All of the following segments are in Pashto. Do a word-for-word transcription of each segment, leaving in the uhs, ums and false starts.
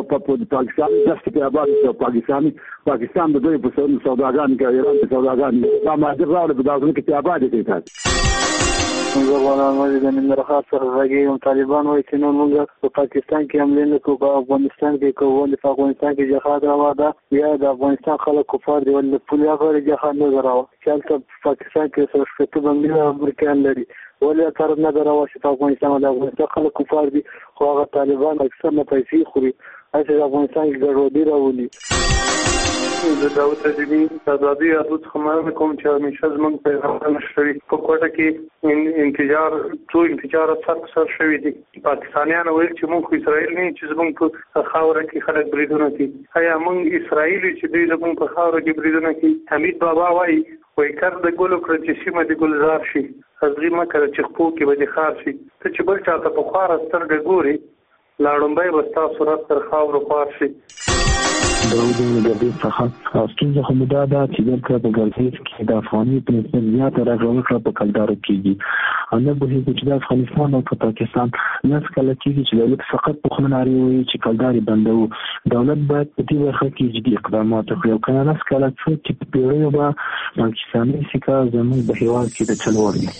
په پاکستان داسې کې آباد شو پاکستاني پاکستان د دوی په سوداګانو کې ایران په سوداګانو ما ماده راوړل په داخل کې آباد دي تاسو زه غواړم چې د ننګرهار سره راګي طالبان وایي چې نو موږ په پاکستان کې حمله نه کوو په افغانستان کې کوو ولې په افغانستان کې جهاد روا ده یا د افغانستان خلک کفار دي ولې پولیس هغه جهاد نه راو چې په پاکستان کې څه شپږ باندې امریکایان لري ولې تر نه راو چې په افغانستان د افغانستان خلک کفار دي خو هغه طالبان اکثر نه پیسې خوري چې د افغانستان کې ګډوډي راولي د داوود تجربي آزادي یادو څخه مننه کوم چې همیشه زموږ پیغام نشري په کوټه کې انتظار څو انتظار څخه سر شوی دي پاکستانیان وایي چې موږ اسرائیل نه چې زموږ په خاوره کې خلک بریدونه کوي آیا موږ اسرائیل چې دوی زموږ په خاوره کې بریدونه کوي حمید بابا وایي وایي کار د ګلو کړ چې سیمه د ګلزار شي حضري مکه چې خپو کې به د خار شي ته چې بل چاته په خار سترګې ګوري لاړمبای وستا صورت تر خاور خار شي داود د دې څخه ستونزه هم دا ده چې د ګرځېس کې د افغاني په نسبت زیاته راغونډه په کلدارو کېږي انا به چې د افغانستان او پاکستان نس کله چې چې دولت فقط په خناري وي چې کلداري بندو دولت باید په دې برخه کې جدي اقدامات وکړي او کنه نس کله چې په پیړیو به پاکستاني سکه زموږ په هیواد کې د چلوړ دي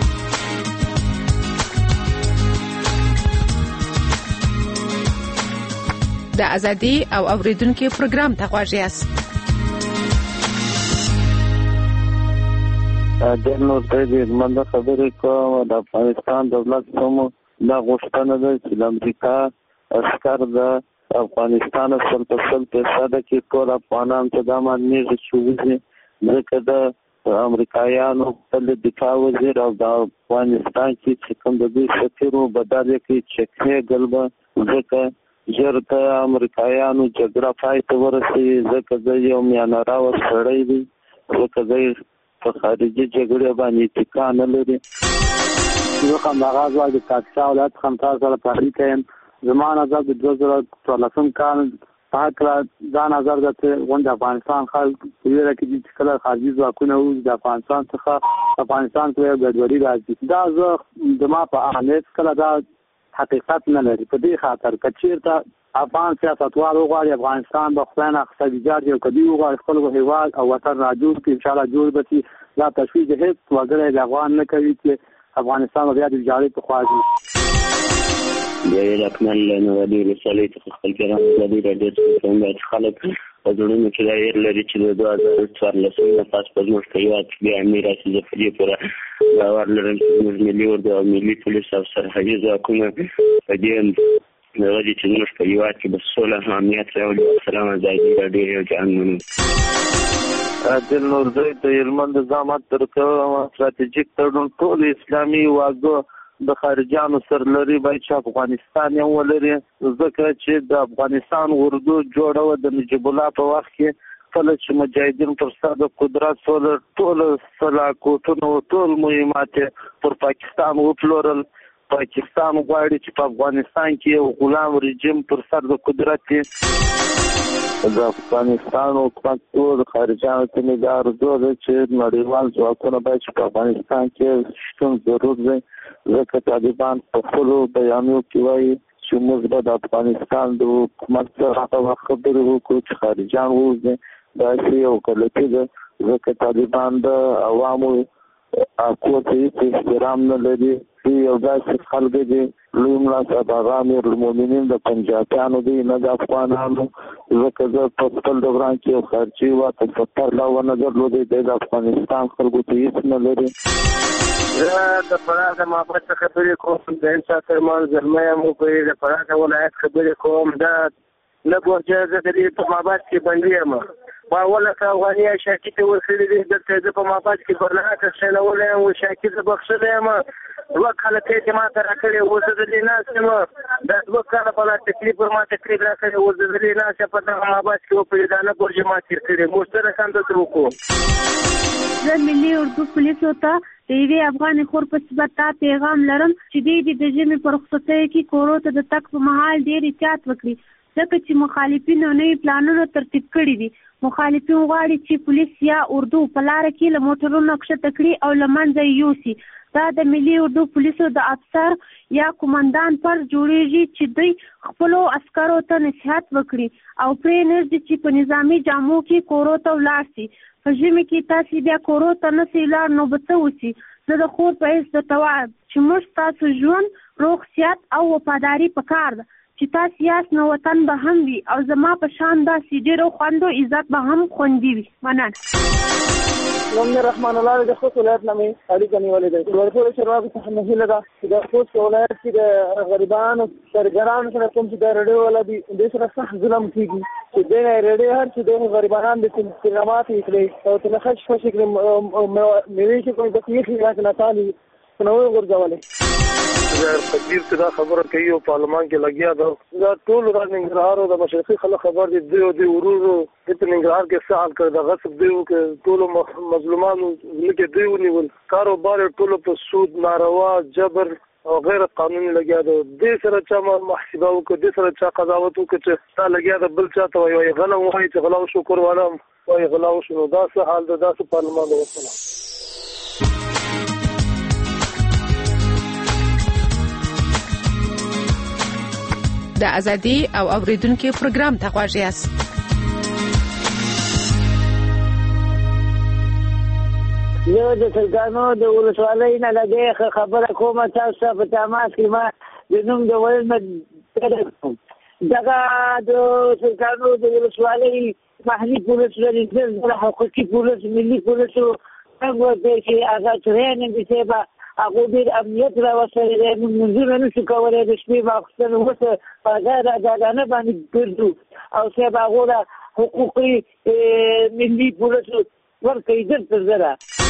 د ازادي او اوریدونکو پروګرام ته غواړئ یاست د نو د منځ خبرې کوم د افغانستان دولت کوم دا غوښتنه ده چې د امریکا عسكر د افغانستان سره په څل پیسې کې ټول افغانان ته د امنیت شوې ځکه د امریکایانو په دفاع وزیر او د افغانستان کې کوم د دې سفیرو بدل کې چکه غلبه ځکه جرته امریکایانو جګړه پای ته ورسېږي ځکه د یو میانمار سړی دی ځکه د په خارجي جګړې باندې ټکا نه لري زه کوم آغاز وايي د پاکستان ولایت خمسه سره پاري کوم زمانه د دوه زره څلورم کال په کله دا نظر د غونډه افغانستان خلک ویره کې چې کله خارجي ځواکونه او د افغانستان څخه افغانستان ته ګډوډي راځي دا زه د ما په اهمیت کله دا حقیقت نه لري په دې خاطر کچیرته افغان سیاستوال وغواړي افغانستان د خپل اقتصادي جوړ یو کدي وغواړي خپل هیواد او وطن راجوړ کړي ان شاء الله جوړ بشي لا تشویق هیڅ وګړي د افغان نه کوي چې افغانستان بیا د جوړې په خواږي د رقمن له ودی رسالې ته خپل پیغام د دې راډیو څنګه خلک په ډېرو کې دایر لري چې د دوه هزار څوارلسم نه پاس په موږ کې یاد بیا میراثي ظفري پورې باور لرم چې موږ ملي ورده او ملي پولیس او سرحدي ځواکونه په دې نو چې موږ په یوات کې د سوله امنیت راولي سلام ازادي راډیو جانمنو د نور د هلمند ضمانت ترکه ستراتیژیک تړون ټول اسلامي واګو د خارجانو سره لري باید چې افغانستان یې ولري ځکه چې د افغانستان اردو جوړه د نجیب الله په وخت کې کله چې مجاهدین پر سر د قدرت ټول ټول سلاکوټونه ټول مهمات پر پاکستان وپلورل پاکستان غواړي چې په افغانستان کې یو غلام رژیم پر سر د قدرت د افغانستان او ټول خارجانو ته نه دا ارزو ده چې نړیوال ځواکونه باید په افغانستان کې شتون ضرور دی ځکه طالبان په خپل بیانو کې وایي چې موږ د افغانستان د حکومت سره خبرې وکړو چې خارجان وځي دا یو غلطي ده ځکه طالبان د عوامو حقوقو ته احترام نه لري یو داسې خلک دي لوی ملا صاحب هغه امیر المؤمنین د پنجابیانو دی نه د افغانانو ځکه زه په خپل دوران کې یو خارجي واته ستر لا ونه درلودی د افغانستان خلکو ته هیڅ نه لري زه د فراه د محبت خبرې کوم د انسان ترمان زلمه مو په د فراه د ولایت خبرې کوم دا نه ګورځه د دې په محبت کې باندې یم ما ولا افغاني شاکي ته ورسېدې د دې په محبت کې برنامه څه نه ولې او شاکي ته بخښلې ما وکاله ته ما ته راکړې و زه د نه سم د وکاله په لاره تکلیف ما تکلیف راکړې و زه د نه چې په دغه محبت کې په دې نه ګورځه ما کړې مشترکان د ترکو زه ملي اردو پولیس وته د یوې افغان خور په صفت پیغام لرم چې دې د ژمي په رخصتۍ کې کورو ته د تک په مهال ډېر احتیاط وکړي ځکه چې مخالفینو نوي پلانونه ترتیب کړي دي مخالفین غواړي چې پولیس یا اردو په لاره کې له موټرونو کښته کړي او له منځه یې یوسي دا د ملي اردو پولیسو د افسر یا کمانډان پر جوړیږي چې دوی خپلو عسکرو ته نصیحت وکړي او پرې نږدې چې په نظامي جامو کې کورو ته ولاړ شي. په ژمي کې تاسې بیا کورو ته نه سئ ولاړ نو به څه وشي؟ زه د خور په حیث درته وایم چې موږ ستاسو ژوند، روغ صحت او وفاداري پکار ده چې تاسې یاست نو وطن به هم وي او زما په شان داسې ډېرو خوندو عزت به هم خوندي وي. مننه. نوم مې رحمان الله دی، د خوست ولایت نه مې اړیکه نیولې ده. د ورپورې شروع څخه مې هیله ده چې د خوست ولایت کې د غریبانو کارګرانو سره کوم چې د ریډیو والا دي دوی سره سخت ظلم کېږي چې دوی نه ریډیو هر چې دوی غریبانان د استقامات یې کړي او ته خش خوشې کړي مېوې چې کوم د یخي راځي ناتالي نو ورځولې تقدیر ته دا خبره کوي او پارلمان کې لګیا ده. دا ټول د ننګرهار او د مشرقي خلک خبر دي دی او دی ورورو د ننګرهار کې سهال کړ د غصب دی او ټول مظلومانو لکه دی ونیول کاروبار ټول په سود، ناروا، جبر او غیر قانوني لګیا ده. دې سره چا محاسبه وکړه، دې سره چا قضاوت وکړه چې تا لګیا ده بل چا ته وایي غلا وایي چې غلا وشو قربانه وایي غلا وشو. نو دا څه حال ده؟ دا څه پارلمان ده؟ وسلام. د ازادي او اوریدونکو پروګرام ته غواړئ یاست. یو د سلګانو د ولسوالۍ نه لګي خبره کومه تاسو په تماس کې ما د نوم د ویل نه دغه د سلګانو د ولسوالۍ محلي پولیس لري، د حقوقي پولیس، ملي پولیس څنګه د چې آزاد ترېننګ دي سبا هغه ډېر امنیت راوستلی دی. موږ منځونه نشو کولی د شپې ماخوستن اوسه په غیر عادلانه باندې ګرځو او صاحب هغو له حقوقي ملي پولیسو ورکوي زر تر زره.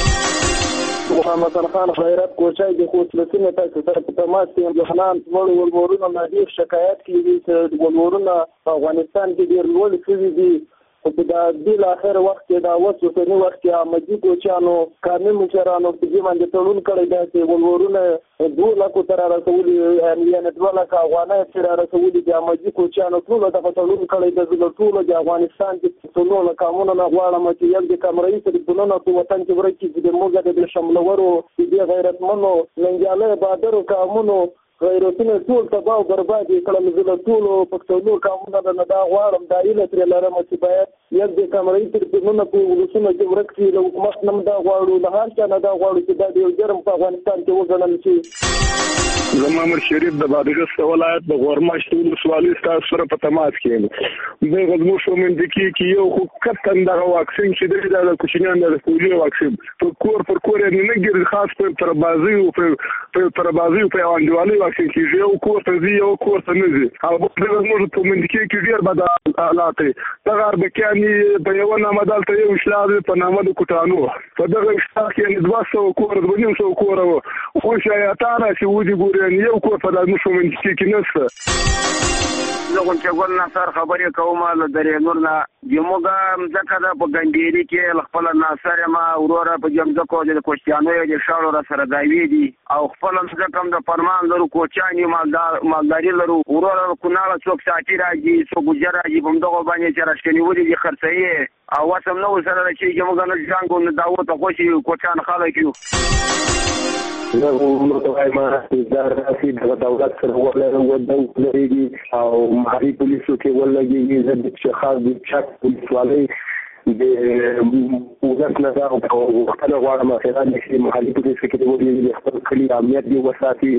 محمد خان خیرت کوچای د خوست له سیمې تاسو سره په تماس کې یم. ځوانان لوړ ولورونه نه ډېر شکایت کوي چې ولورونه په افغانستان کې ډېر لوړ شوي دي خو په دې اخر وخت کې دا اوس اوسني وخت کې احمدي کوچیانو کارمل مشرانو په دې باندې تړون کړی دی چې ولورونه دوه لکو تر رسولي یعنې دوه لکه افغانۍ تر رسولي د احمدي کوچیانو ټول دغه تړون کړی دی. زه ټول د افغانستان کې ټول قانونونه نه غواړم چې یو د کمرې تلفونونه په وطن کې ورکړي چې موږ د شملورو د غیرتمنو ننګیاله بادرو قانونو غیرتونه ټول تباہ او برباد کړم. زه له ټولو پښتنو قومونو نه دا غواړم دا ایله ترې لرم چې باید یک د کمرې تلفونونه په ولسونو کې ورک شي. له حکومت نه دا غواړو، له هر چا نه دا غواړو چې دا د یو جرم په افغانستان کې وګڼل شي. زما امر شریف د بادغیس ولایت د غورماش ولسوالۍ ستاسو سره په تماس کې یم. د غزمو شومندګي کې یو خو کتن دغه واکسین چې د کوچنیانو د پولیو واکسین په کور پر کور نه ګرځي، خاص پر تربازي او په تربازي او په انډوالي واکسین کې یو کور ته ځي یو کور ته نه ځي. او د غزمو شومندګي کې ډیر بد حالات دي. دغه اربکیاني په یو نامه دلته یو اشلاء په نامه د کوټانو په دغه اشلاء کې دوه سوه کور د بنیم سوه کور خو شایعاتانه چې ودي ګوري یو کور په دغه شومندګي کې نشته. زه غونچه ګل ناصر خبرې کوم له درې نور نه. زموږ مځکه ده په ګنډېري کې له خپله ناصر یم وروره په دې مځکو د کوچیانو د شاړو را سره داوي دي او خپله مځکه هم د فرمان لرو، کوچیان یو مالداري لرو. وروره کونړه څوک ساقي راځي، څوک ګوجر راځي، په همدغو باندې چې راښکنیولي دي خرڅوي او وس هم نه ورسره رسېږي. موږ نه جنګ او نه دعوت ته خوښ یو، کوچیان خلک یو. زه عمر ته وایم دا راسي د دولت سره ولې لري او محلي پولیسو کې ولګي. زه د شخص د چک پولیسوالۍ د وزارت نه دا او خپل غواړم خیرات نشي محلي پولیسو کې د ولې خپل کلی امنیت دی وساتي.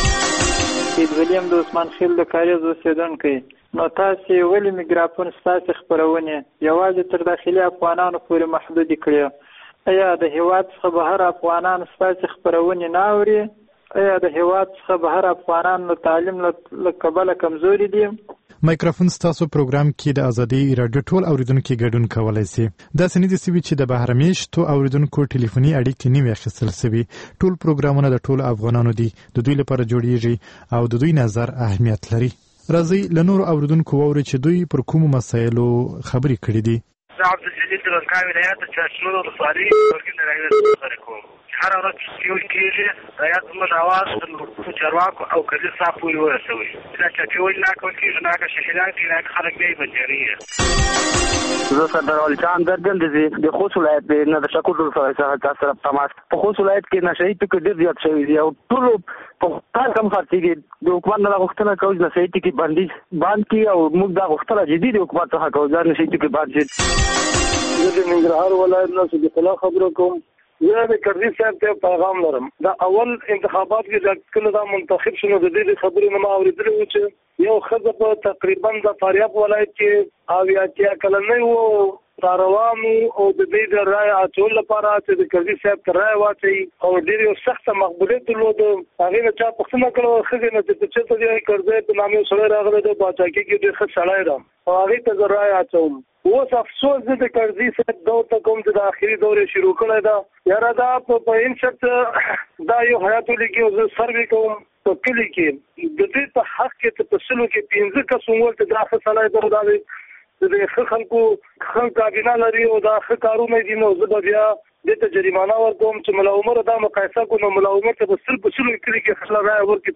سید ولیم د عثمان خیل د کاریز اوسیدونکی. نو تاسو ولې میګرافون ستاسو خبرونه یوازې تر داخلي افغانانو پورې محدود کړی؟ ایا د هیواد څخه بهر افغانان ستاسو خبرونه نه اوري؟ ایا د هیواد څخه بهر افغانان له تعلیم له کبله کمزوري دي؟ مایکروفون ستاسو پروګرام کې د ازادي رادیو ټول اوریدونکو ګډون کولای شي. دا سنې د سوي چې د بهرمیشتو اوریدونکو ټلیفوني اړیکې نیمه اخیستل شوی. ټول پروګرامونه د ټول افغانانو دي، د دوی لپاره جوړیږي او د دوی نظر اهمیت لري. راځي له نور اوریدونکو ووري چې دوی پر کوم مسایلو خبرې کړې دي. زه عبدالجلیل د رنکاوي ولایت د چاشنو ولسوالۍ ورګین راغلی خبرې کوم. هر ورځ یو کېږي د یاد زموږ اواز د چارواکو او کلیسا پورې ورسوي. دا چې ټول نه کول کېږي، نه که شهیدان دي، نه که خلک دی بندیانې زه سردار علي خان درګل دي د خوست ولایت نه د شکور څخه تاسو سره تماس په خوست ولایت کې نشئی ټکي ډېر زیات شوی دی او ټول په کار کم خرڅيږي د حکومت نه غوښتنه کوي چې نشئی ټکي باندې باندې او موږ دا غوښتنه جدي د حکومت څخه کوو چې نشئی ټکي باندې زه د ننګرهار ولایت نه څه د خلا خبرو کوم زه د کرزي صاحب ته پیغام لرم دا اول انتخابات کې کله دا منتخب شنو د دې خبرې نه ما اورېدل و چې یو خزه په تقریبا د فاریاب ولایت کې او یا چې کله نه وو روانو او د دې د رائے اچول لپاره چې د کرزي صاحب تر رائے واچي او ډېر یو سخت مقبولیت درلود هغه نه چا پښتنه کړو خزه نه چې څه دی کرزي په نامه سره راغله د باچاکی کې ډېر ښه سړی دی او هغه ته رائے اچول اوس افسوس دې د کرزي صاحب دو ته کوم چې د اخیری دورې شروع کړی دا یاره دا په ان شرط دا یو حیات لګي او سروي کوم په کلی کې د دې په حق کې ته پسلو کې پنځه کسومول ته داخله سلای درو د خلکو خلک کابینه لري او دا ښه کارونه دي نو زه بیا د ته جریمانه ورکوم چې ملا عمر دا مقایسه کو نو ملا عمر ته بسل بسلو کلی کې خلا راي ورکې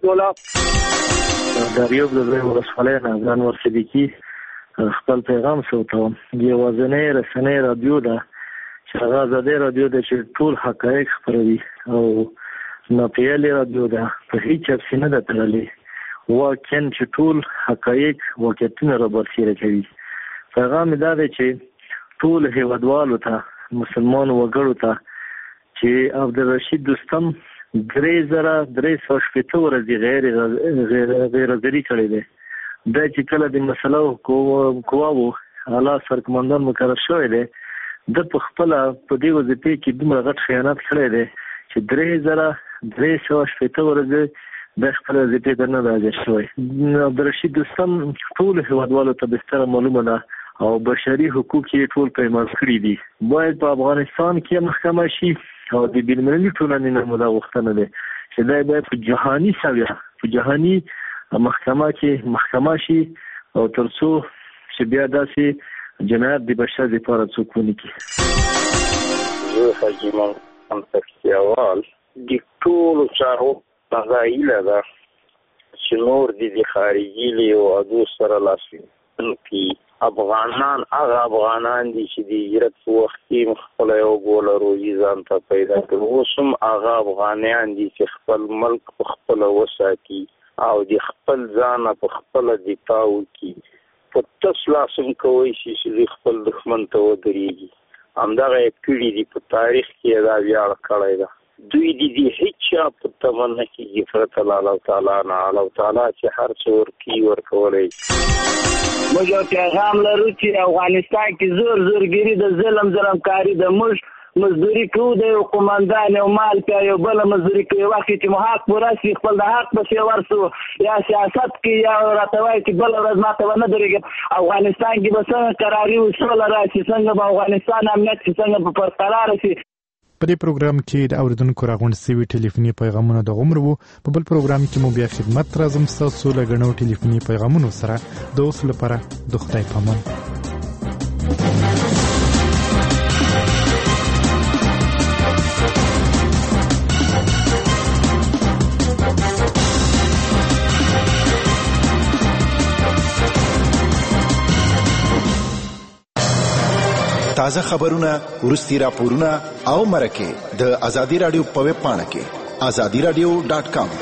تولا دریو د دوی ورسفلای نه ځان ورسېدي خپل پیغام سوته دی وزنه رسنۍ رادیو دا چې هغه زده رادیو د ټول حقایق خبروي او نو پیالي رادیو دا په هیڅ څه نه ده تللې واکن چې ټول حقایق واقعیتونه را برسېره کوي پیغام دا دی چې ټول هیوادوالو ته مسلمان وګړو ته چې عبدالرشید دوستم درې زره درې سوه شپېته ورځې غیر غیر حاضري کړې ده دا چې کله د مسلو قواو اعلی سرکمندان مقرر شوی دی د په خپل په دې وظیفه کې دومره غټ خیانت کړی دی چې درې زره درې سوه شپېته ورځې د خپل وظیفې ته نه راځي شوی عبدالرشید دوستم ټول هیوادوالو ته بهتره معلومه ده او بشري حقوق یې ټول پیمانه کړی دي باید په افغانستان کې محکمه شي او د بین‌المللي ټولنې نه مودا غوښتنه ده چې دا باید په جهاني سویه په جهاني محکمه کې محکمه شي او ترڅو چې بیا داسې جنایت د بشر لپاره څوک ونه کړي زه حاجي مان تکیاوال د ټول چارو مغایله ده چې نور د خارجي له او سره لاسي کې افغانان هغه افغانان دي چې د هجرت په وخت کې خپل یو ګول روزي ځان ته پیدا کړو اوسم هغه افغانان دي چې خپل ملک په خپل وساتي او د خپل ځان په خپل دفاع وکړي په تاسو کوي چې خپل دښمن ته ودرېږي همدغه کړي دي په تاریخ کې دا ویاړ کړی ده دوی دي دي هیڅ په تمنا کې فرت الله تعالی نه الله تعالی چې هر څور کی ورکولای موږ پیغام لرو چې افغانستان کې زور زورګری د ظلم ظلم کاری د موږ مزدوري کوو د یو قومندان او مال په یو بل مزدوري کوي وخت چې مو حق ورسي خپل د حق په څیر ورسو یا سیاست کې یا راتوي چې بل ورځ ماته ونه درېږي افغانستان کې به څنګه قراري وسول راشي څنګه به افغانستان امنیت څنګه په پرقرار شي په دې پروګرام کې د اوریدونکو راغونډ سوي ټلیفوني پیغامونه د عمر وو په بل پروګرام کې مو بیا خدمت راځم تاسو لګنو ټلیفوني پیغامونو سره د اوس لپاره د خدای پامان تازه خبرونه ورستي راپورونه او مرکه د ازادي رادیو په ویب پاڼه کې ازادي رادیو ډاٹ کام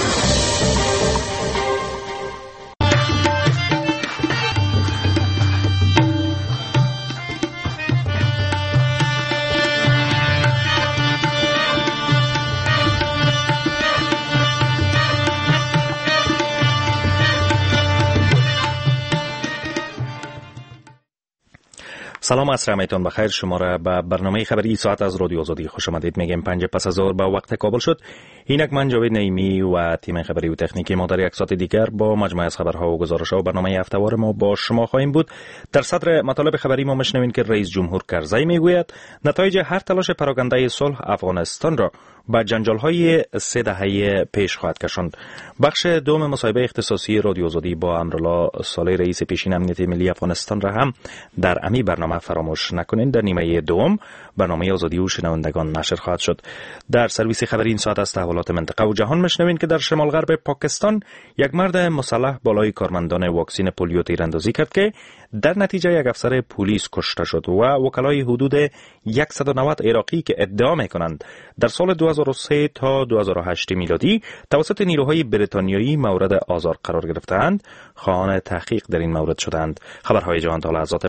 سلام عصر همایتان بخیر. شما را به برنامه خبری ساعت از رادیو آزادی خوش آمدید میگیم. پنج پس از ظهر به وقت کابل شد. اینک من جاوید نعیمی و تیم خبری و تکنیکی ما در یک ساعت دیگر با مجموعه از خبرها و گزارش‌ها و برنامه هفته‌وار ما با شما خواهیم بود. در صدر مطالب خبری ما میشنوید که رئیس جمهور کرزی میگوید نتایج هر تلاش پراکنده صلح افغانستان را با جنجال‌های سه دهه پیش خواهد کشاند. بخش دوم مصاحبه اختصاصی رادیو آزادی با امرالله صالح رئیس پیشین امنیت ملی افغانستان را هم در امی برنامه فراموش نکنید. در نیمه دوم برنامه آزادی و شنوندگان نشر خواهد شد. در سرویس خبری این ساعت از تحول تحولات منطقه و جهان میشنوین که در شمال غرب پاکستان یک مرد مسلح بالای کارمندان واکسن پولیو تیراندازی کرد که در نتیجه یک افسر پلیس کشته شد و وکلای حدود صد و نود عراقی که ادعا میکنند در سال دو هزار و سه تا دو هزار و هشت میلادی توسط نیروهای بریتانیایی مورد آزار قرار گرفتند خواهان تحقیق در این مورد شدند. خبرهای جهان تا لحظات